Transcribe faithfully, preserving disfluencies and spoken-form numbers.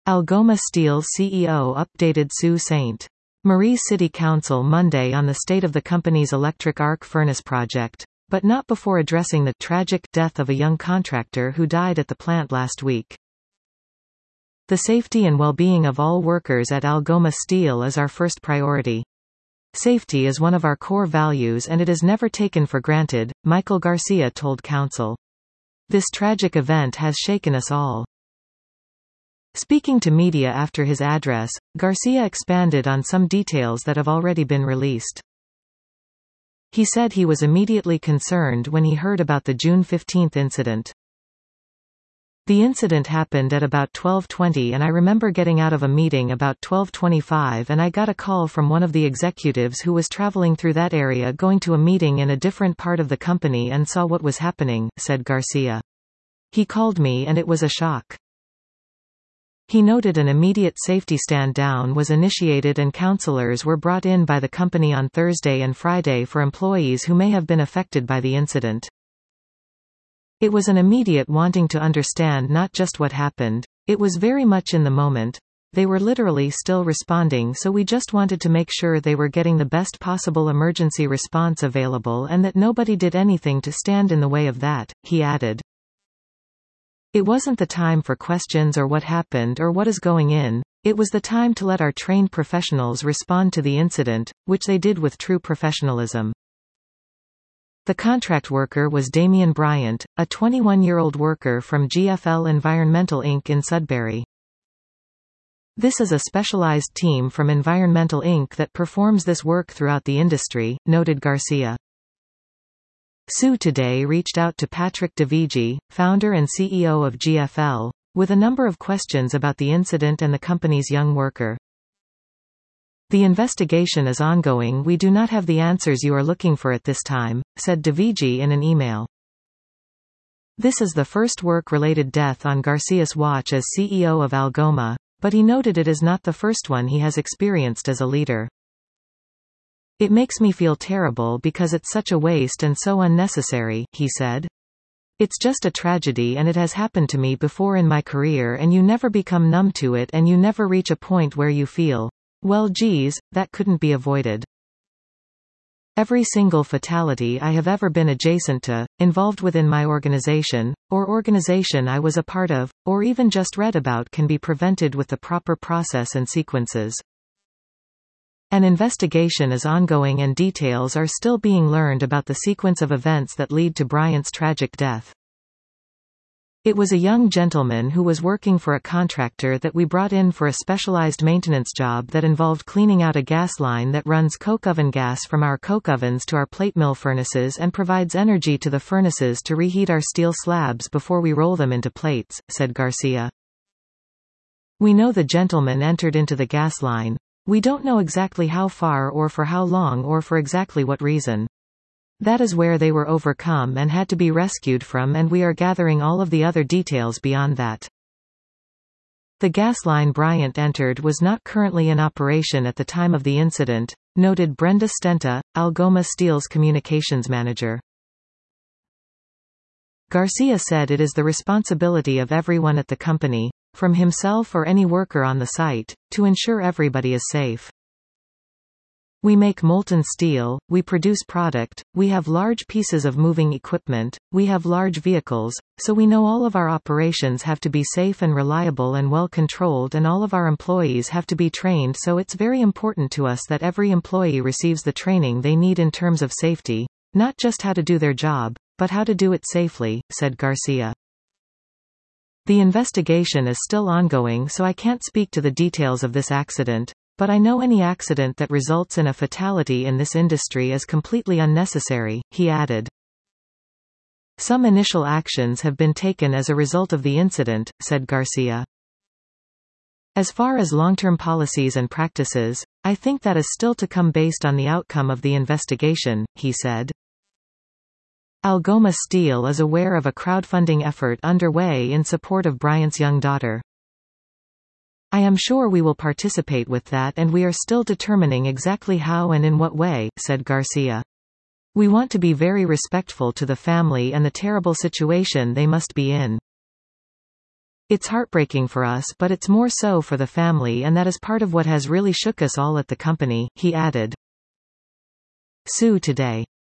Algoma Steel C E O updated Sault Ste. Marie City Council Monday on the state of the company's electric arc furnace project, but not before addressing the tragic death of a young contractor who died at the plant last week. The safety and well-being of all workers at Algoma Steel is our first priority. Safety is one of our core values and it is never taken for granted, Michael Garcia told Council. This tragic event has shaken us all. Speaking to media after his address, Garcia expanded on some details that have already been released. He said he was immediately concerned when he heard about the June fifteenth incident. The incident happened at about twelve twenty and I remember getting out of a meeting about twelve twenty-five and I got a call from one of the executives who was traveling through that area going to a meeting in a different part of the company and saw what was happening, said Garcia. He called me and it was a shock. He noted an immediate safety stand-down was initiated and counselors were brought in by the company on Thursday and Friday for employees who may have been affected by the incident. It was an immediate wanting to understand not just what happened, it was very much in the moment. They were literally still responding, so we just wanted to make sure they were getting the best possible emergency response available and that nobody did anything to stand in the way of that, he added. It wasn't the time for questions or what happened or what is going in, it was the time to let our trained professionals respond to the incident, which they did with true professionalism. The contract worker was Damien Bryant, a twenty-one-year-old worker from G F L Environmental Incorporated in Sudbury. This is a specialized team from Environmental Incorporated that performs this work throughout the industry, noted Garcia. Sue today reached out to Patrick DeVigi, founder and C E O of G F L, with a number of questions about the incident and the company's young worker. The investigation is ongoing. We do not have the answers you are looking for at this time, said DeVigi in an email. This is the first work-related death on Garcia's watch as C E O of Algoma, but he noted it is not the first one he has experienced as a leader. It makes me feel terrible because it's such a waste and so unnecessary, he said. It's just a tragedy and it has happened to me before in my career and you never become numb to it and you never reach a point where you feel, well geez, that couldn't be avoided. Every single fatality I have ever been adjacent to, involved within my organization, or organization I was a part of, or even just read about can be prevented with the proper process and sequences. An investigation is ongoing and details are still being learned about the sequence of events that lead to Bryant's tragic death. It was a young gentleman who was working for a contractor that we brought in for a specialized maintenance job that involved cleaning out a gas line that runs coke oven gas from our coke ovens to our plate mill furnaces and provides energy to the furnaces to reheat our steel slabs before we roll them into plates, said Garcia. We know the gentleman entered into the gas line. We don't know exactly how far or for how long or for exactly what reason. That is where they were overcome and had to be rescued from, and we are gathering all of the other details beyond that. The gas line Bryant entered was not currently in operation at the time of the incident, noted Brenda Stenta, Algoma Steel's communications manager. Garcia said it is the responsibility of everyone at the company, from himself or any worker on the site, to ensure everybody is safe. We make molten steel, we produce product, we have large pieces of moving equipment, we have large vehicles, so we know all of our operations have to be safe and reliable and well controlled, and all of our employees have to be trained, so it's very important to us that every employee receives the training they need in terms of safety, not just how to do their job, but how to do it safely, said Garcia. The investigation is still ongoing, so I can't speak to the details of this accident, but I know any accident that results in a fatality in this industry is completely unnecessary, he added. Some initial actions have been taken as a result of the incident, said Garcia. As far as long-term policies and practices, I think that is still to come based on the outcome of the investigation, he said. Algoma Steel is aware of a crowdfunding effort underway in support of Bryant's young daughter. I am sure we will participate with that, and we are still determining exactly how and in what way, said Garcia. We want to be very respectful to the family and the terrible situation they must be in. It's heartbreaking for us, but it's more so for the family, and that is part of what has really shook us all at the company," he added. Sue Today.